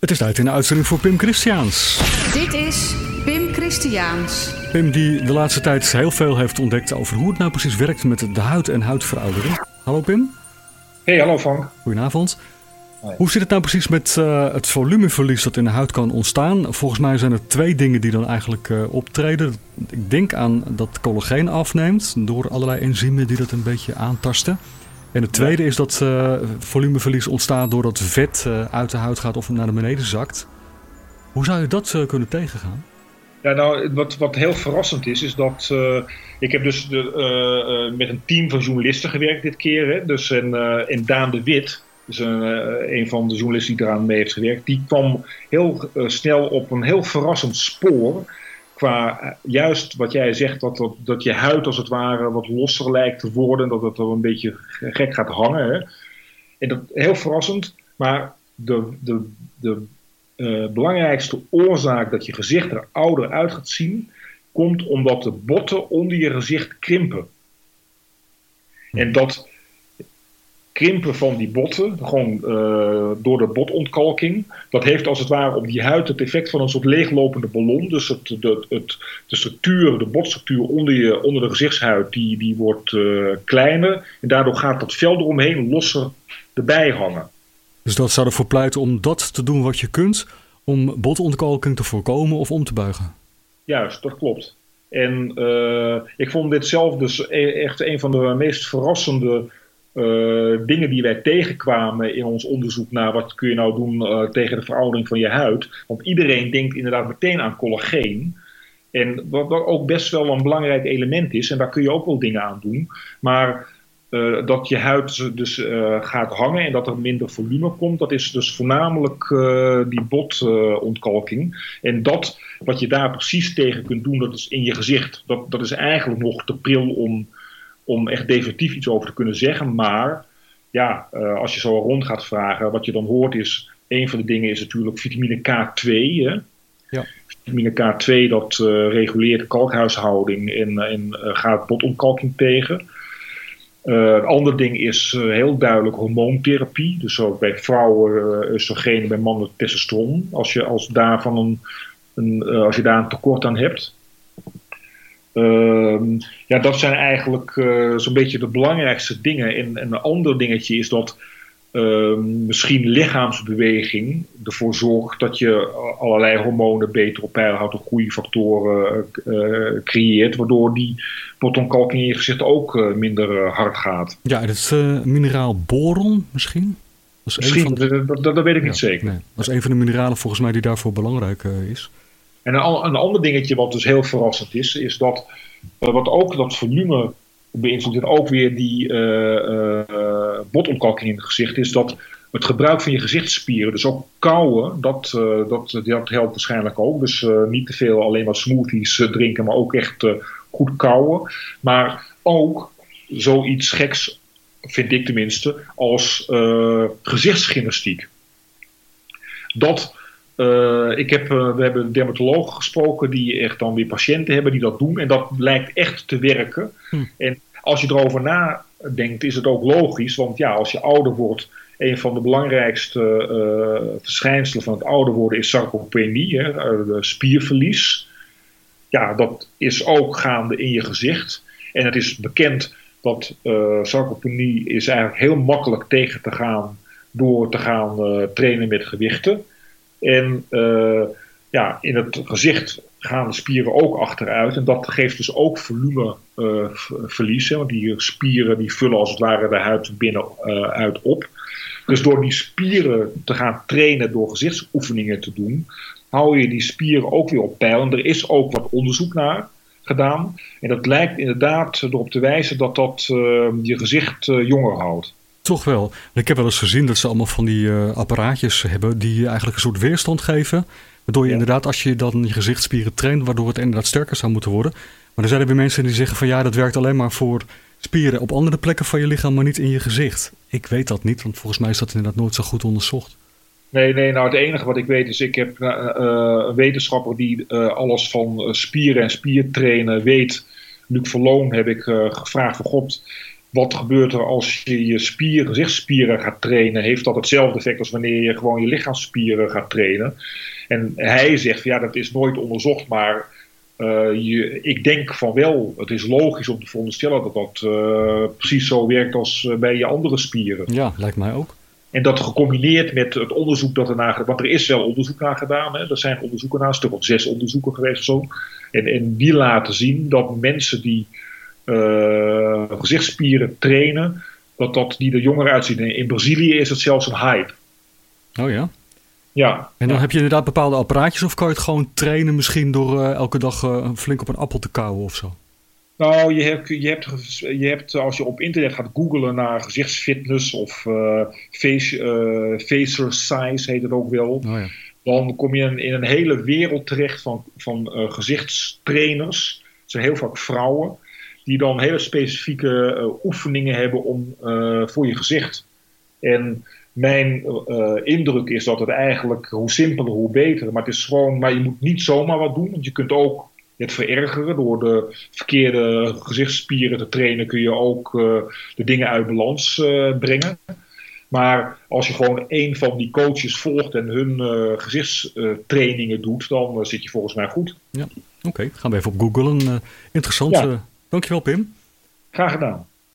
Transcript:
Het is tijd in de uitzending voor Pim Christiaans. Dit is Pim Christiaans. Pim die de laatste tijd heel veel heeft ontdekt over hoe het nou precies werkt met de huid en huidveroudering. Hallo Pim. Hey, hallo Frank. Goedenavond. Hoi. Hoe zit het nou precies met het volumeverlies dat in de huid kan ontstaan? Volgens mij zijn er twee dingen die dan eigenlijk optreden. Ik denk aan dat collageen afneemt door allerlei enzymen die dat een beetje aantasten. En het tweede is dat volumeverlies ontstaat doordat vet uit de huid gaat of naar beneden zakt. Hoe zou je dat kunnen tegengaan? Ja, nou, wat heel verrassend is dat ik heb dus met een team van journalisten gewerkt dit keer. Hè? Dus en Daan de Wit, dus een van de journalisten die eraan mee heeft gewerkt, die kwam heel snel op een heel verrassend spoor. Qua juist wat jij zegt, dat je huid als het ware wat losser lijkt te worden. Dat het er een beetje gek gaat hangen. Hè? En dat heel verrassend. Maar de belangrijkste oorzaak dat je gezicht er ouder uit gaat zien, komt omdat de botten onder je gezicht krimpen. En dat krimpen van die botten, gewoon door de botontkalking, dat heeft als het ware op die huid het effect van een soort leeglopende ballon. Dus de botstructuur onder de gezichtshuid, die wordt kleiner. En daardoor gaat dat vel eromheen losser erbij hangen. Dus dat zou ervoor pleiten om dat te doen wat je kunt, om botontkalking te voorkomen of om te buigen? Juist, dat klopt. En ik vond dit zelf dus echt een van de meest verrassende dingen die wij tegenkwamen in ons onderzoek naar wat kun je nou doen tegen de veroudering van je huid. Want iedereen denkt inderdaad meteen aan collageen. En wat ook best wel een belangrijk element is, en daar kun je ook wel dingen aan doen. Maar dat je huid dus gaat hangen en dat er minder volume komt, dat is dus voornamelijk die botontkalking. En dat wat je daar precies tegen kunt doen, dat is in je gezicht. Dat is eigenlijk nog te pril om echt definitief iets over te kunnen zeggen. Maar ja, als je zo rond gaat vragen, wat je dan hoort is, een van de dingen is natuurlijk vitamine K2. Hè? Ja. Vitamine K2 dat reguleert de kalkhuishouding en gaat botontkalking tegen. Een ander ding is heel duidelijk hormoontherapie. Dus ook bij vrouwen oestrogeen, bij mannen testosteron. Als je daar een tekort aan hebt. Ja, dat zijn eigenlijk zo'n beetje de belangrijkste dingen. En een ander dingetje is dat misschien lichaamsbeweging ervoor zorgt dat je allerlei hormonen beter op peil houdt, of groeifactoren creëert, waardoor die botontkalking in je gezicht ook minder hard gaat. Ja, dat is mineraal boron misschien? Dat is misschien, dat weet ik niet zeker. Nee, dat is een van de mineralen volgens mij die daarvoor belangrijk is. En een ander dingetje wat dus heel verrassend is dat wat ook dat volume beïnvloedt en ook weer die botontkalking in het gezicht, is dat het gebruik van je gezichtsspieren, dus ook kauwen, dat helpt waarschijnlijk ook. Dus niet te veel alleen maar smoothies drinken, maar ook echt goed kauwen. Maar ook zoiets geks, vind ik tenminste, als gezichtsgymnastiek. We hebben dermatologen gesproken die echt dan weer patiënten hebben die dat doen. En dat lijkt echt te werken. En als je erover nadenkt, is het ook logisch. Want ja, als je ouder wordt, een van de belangrijkste verschijnselen van het ouder worden is sarcopenie, spierverlies. Ja, dat is ook gaande in je gezicht. En het is bekend dat sarcopenie is eigenlijk heel makkelijk tegen te gaan door te gaan trainen met gewichten. En in het gezicht gaan de spieren ook achteruit. En dat geeft dus ook volumeverlies. Want die spieren die vullen als het ware de huid binnenuit op. Dus door die spieren te gaan trainen door gezichtsoefeningen te doen, hou je die spieren ook weer op peil. En er is ook wat onderzoek naar gedaan. En dat lijkt inderdaad erop te wijzen dat je gezicht jonger houdt. Toch wel. Ik heb wel eens gezien dat ze allemaal van die apparaatjes hebben die eigenlijk een soort weerstand geven. Waardoor je inderdaad, als je dan je gezichtsspieren traint, waardoor het inderdaad sterker zou moeten worden. Maar er zijn er weer mensen die zeggen van ja, dat werkt alleen maar voor spieren op andere plekken van je lichaam, maar niet in je gezicht. Ik weet dat niet, want volgens mij is dat inderdaad nooit zo goed onderzocht. Nee, nou het enige wat ik weet is, ik heb een wetenschapper die alles van spieren en spiertrainen weet. Luc Verloon heb ik gevraagd van God, wat gebeurt er als je je gezichtsspieren gaat trainen? Heeft dat hetzelfde effect als wanneer je gewoon je lichaamsspieren gaat trainen? En hij zegt, ja, dat is nooit onderzocht, maar ik denk van wel. Het is logisch om te veronderstellen dat dat precies zo werkt als bij je andere spieren. Ja, lijkt mij ook. En dat gecombineerd met het onderzoek dat er naar gedaan, want er is wel onderzoek naar gedaan. Hè? Er zijn onderzoeken naar, een stuk of 6 onderzoeken geweest of zo. En die laten zien dat mensen die gezichtsspieren trainen, dat die er jonger uitzien. In Brazilië is het zelfs een hype. Oh ja? Ja. En dan heb je inderdaad bepaalde apparaatjes of kan je het gewoon trainen misschien door elke dag flink op een appel te kauwen of zo? Nou, je hebt als je op internet gaat googlen naar gezichtsfitness of facercise heet het ook wel. Oh ja. Dan kom je in een hele wereld terecht van gezichtstrainers. Het zijn heel vaak vrouwen die dan hele specifieke oefeningen hebben voor je gezicht. En mijn indruk is dat het eigenlijk hoe simpeler hoe beter. Maar het is gewoon, maar je moet niet zomaar wat doen, want je kunt ook het verergeren. Door de verkeerde gezichtsspieren te trainen kun je ook de dingen uit balans brengen. Maar als je gewoon een van die coaches volgt en hun gezichtstrainingen doet, dan zit je volgens mij goed. Ja, oké. Gaan we even op googlen. Interessant. Ja. Dankjewel, Pim. Graag gedaan.